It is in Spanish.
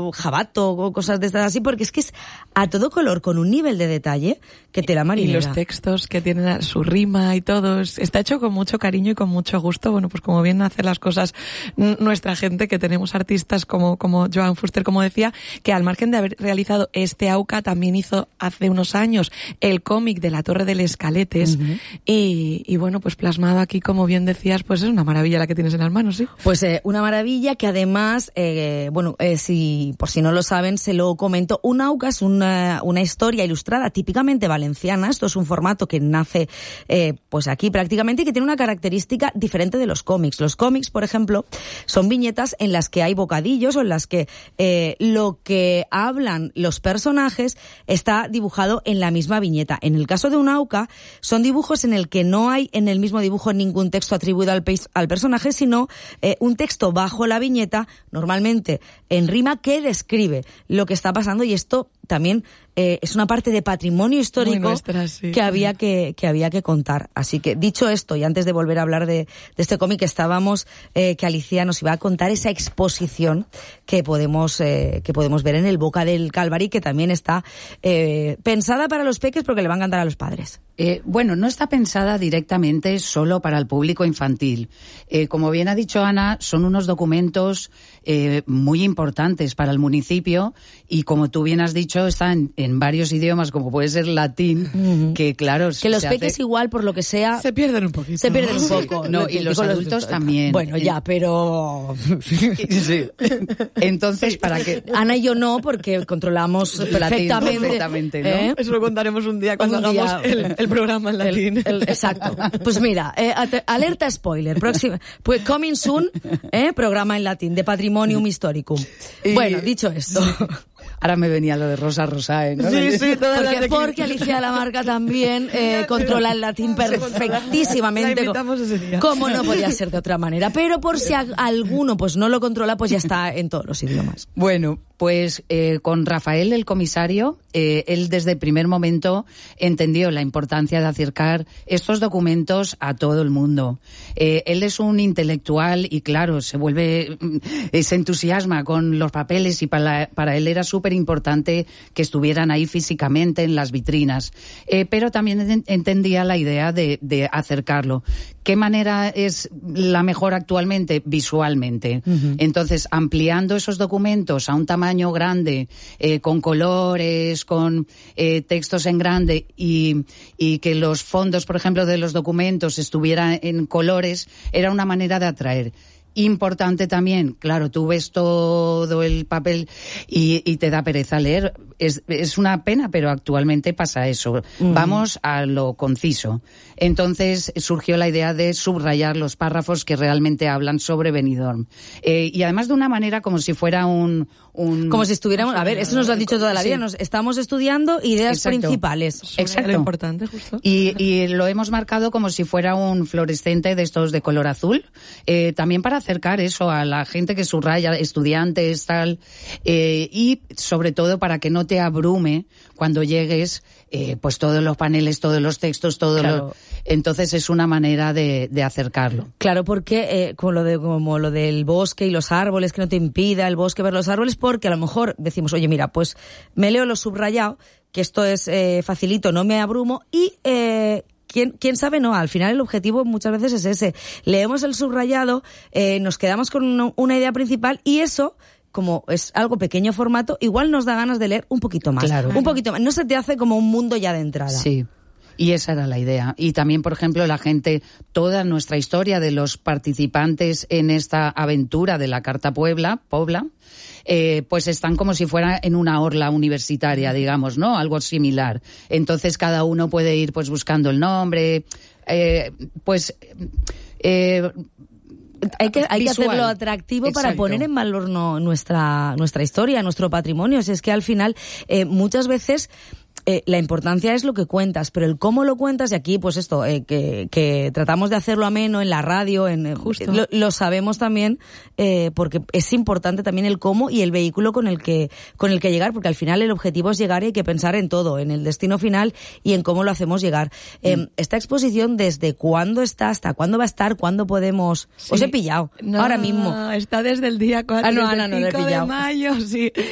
jabato o cosas de estas así, porque es que es a todo color, con un nivel de detalle que te la marinera. Y los textos que tienen su rima y todo, está hecho con mucho cariño y con mucho gusto. Bueno, pues como bien hace las cosas nuestra gente, que tenemos artistas como Joan Fuster, como decía, que al margen de haber realizado este AUCA, también hizo hace unos años el cómic de La Torre del Escaletes. Uh-huh. Y bueno, pues plasmado aquí, como bien decías, pues es una maravilla la que tienes en las manos, ¿sí? Pues una maravilla que además, si por si no lo saben, se lo comento, un AUCA es una historia ilustrada típicamente valenciana. Esto es un formato que nace pues aquí prácticamente y que tiene una característica diferente de los cómics. Los cómics, por ejemplo, son viñetas en las que hay bocadillos o en las que lo que hablan los personajes está dibujado en la misma viñeta. En el caso de un AUCA, son dibujos en el que no hay en el mismo dibujo ningún texto atribuido al personaje, sino un texto bajo la viñeta, normalmente en rima, que describe lo que está pasando, y esto también es una parte de patrimonio histórico nuestra, sí, que había que contar. Así que, dicho esto, y antes de volver a hablar de este cómic, estábamos que Alicia nos iba a contar esa exposición que podemos ver en el Boca del Calvari, que también está pensada para los peques porque le va a encantar a los padres. Bueno, no está pensada directamente solo para el público infantil. Como bien ha dicho Ana, son unos documentos muy importantes para el municipio, y como tú bien has dicho, están en varios idiomas, como puede ser latín, uh-huh, que claro... Que los peques igual, por lo que sea... Se pierden un poquito. Se pierden un poco. No, y los adultos también. Bueno, ya, pero... Sí. Entonces, para que... Ana y yo no, porque controlamos perfectamente, ¿no? Eso lo contaremos un día cuando hagamos el programa en latín. Exacto. Pues mira, alerta spoiler. Pues coming soon, programa en latín de Patrimonium Historicum. Bueno, dicho esto... Ahora me venía lo de Rosa Rosae, ¿no? Sí, porque Alicia Lamarca también controla el latín perfectísimamente. La invitamos ese día. Como no podía ser de otra manera. Pero por si alguno pues no lo controla, pues ya está en todos los idiomas. Bueno, pues con Rafael, el comisario, él desde el primer momento entendió la importancia de acercar estos documentos a todo el mundo. Él es un intelectual y claro, se entusiasma con los papeles, y para él era súper importante que estuvieran ahí físicamente en las vitrinas, pero también entendía la idea de acercarlo. ¿Qué manera es la mejor actualmente? Visualmente. Uh-huh. Entonces, ampliando esos documentos a un tamaño grande, con colores, con textos en grande, y que los fondos, por ejemplo, de los documentos estuvieran en colores, era una manera de atraer. Importante también, claro, tú ves todo el papel y te da pereza leer. Es una pena, pero actualmente pasa eso. Uh-huh. Vamos a lo conciso. Entonces surgió la idea de subrayar los párrafos que realmente hablan sobre Benidorm. Y además de una manera como si fuera como si estuviéramos... A ver, esto nos lo han dicho toda la vida. Nos estamos estudiando ideas Exacto. principales. Exacto. Lo importante, justo. Y lo hemos marcado como si fuera un fluorescente de estos de color azul. También para acercar eso a la gente que subraya, estudiantes, tal. Y sobre todo para que no te abrume cuando llegues, pues todos los paneles, todos los textos, claro. Entonces es una manera de acercarlo. Claro, porque como lo del bosque y los árboles, que no te impida el bosque ver los árboles, porque a lo mejor decimos, oye, mira, pues me leo lo subrayado, que esto es facilito, no me abrumo, y ¿Quién sabe? No, al final el objetivo muchas veces es ese. Leemos el subrayado, nos quedamos con una idea principal, y eso, como es algo pequeño formato, igual nos da ganas de leer un poquito más. Claro. Un poquito más. No se te hace como un mundo ya de entrada. Sí. Y esa era la idea. Y también, por ejemplo, la gente, toda nuestra historia de los participantes en esta aventura de la Carta Pobla, pues están como si fuera en una orla universitaria, digamos, ¿no? Algo similar. Entonces cada uno puede ir pues buscando el nombre, Hay que hacerlo atractivo. Exacto. Para poner en valor nuestra historia, nuestro patrimonio. Si es que al final, muchas veces, la importancia es lo que cuentas, pero el cómo lo cuentas, y aquí pues esto, que tratamos de hacerlo ameno en la radio, lo sabemos también, porque es importante también el cómo y el vehículo con el que llegar, porque al final el objetivo es llegar, y hay que pensar en todo, en el destino final y en cómo lo hacemos llegar. Esta exposición, ¿desde cuándo está? ¿Hasta cuándo va a estar? ¿Cuándo podemos? Sí. Os he pillado, ahora mismo. Está desde el día 4 no he pillado. de mayo, sí.